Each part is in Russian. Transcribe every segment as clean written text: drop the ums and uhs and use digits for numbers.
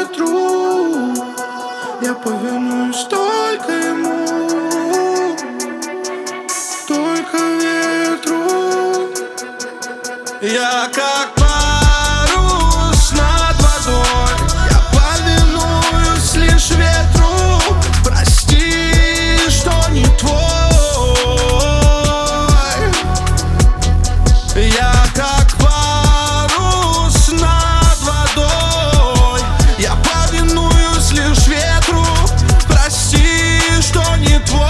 ветру я повинуюсь только ему, только ветру. Я как парус над водой, я повинуюсь лишь ветру. Прости, что не твой. Я как парус над водой, я повинуюсь лишь ветру. Прости, что не твой.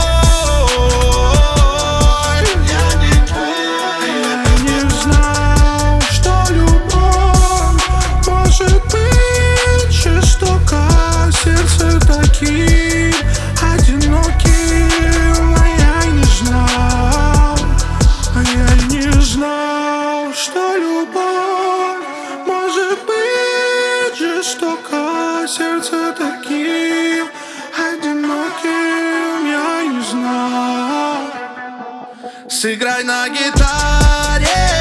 Я не твой. Я не знал, что любовь может быть жестока, сердце таким одиноким. А я не знал, что любовь может быть жестока, сердце таким одиноким. Я не знал. Сыграй на гитаре